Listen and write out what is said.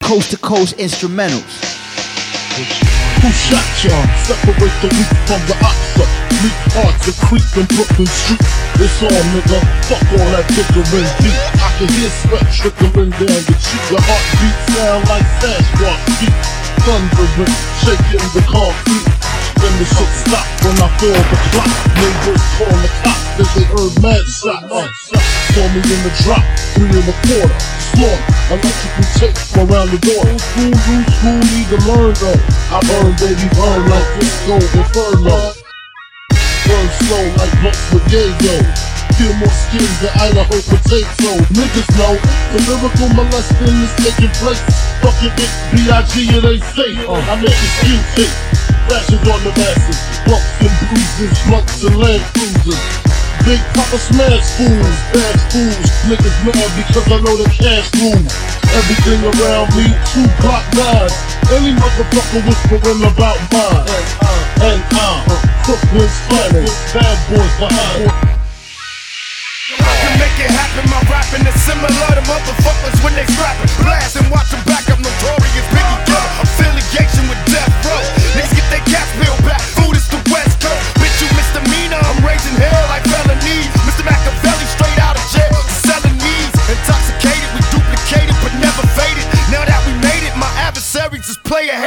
coast to coast instrumentals. Who shot y'all? Separate the weak from the oxa. Meat hearts that creep in Brooklyn streets. It's on, nigga. Fuck all that bickering beat. I can hear sweat trickling down the cheek. Your heartbeat sound like Sasquatch feet. Thundering, shaking the concrete. Then the shit stop when I feel the clock. Neighbors call the cops as they heard mad shots. Saw me in the drop, 3 1/4. Slaughter, electrical tape around the door. School need to learn though. I burn, baby, burn like disco inferno. Burn slow like blunts with yayo. Feel more skins than Idaho potato. Niggas know the lyrical molesting is taking place. Fucking it, B.I.G. it ain't safe. I make a skin tape. Rashes on the masses, bumps and bruises, blunts and land cruisers. Big Papa smash fools, bad fools. Niggas mad because I know the cash rules. Everything around me, 2 Glock 9s. Any motherfucker whispering about mine. And I'm Brooklyn's finest, bad boys behind. I can make it happen, my rapping is similar to motherfuckers when they scrapping. Blast and watch them back up, notorious Biggie killer. Affiliation with Death Row. Niggas get their cash bill back, food is the West Coast. Bitch, you misdemeanor, I'm raising hell like felonies. Mr. Machiavelli straight out of jail, selling knees. Intoxicated, we duplicated but never faded. Now that we made it, my adversaries just play ahead.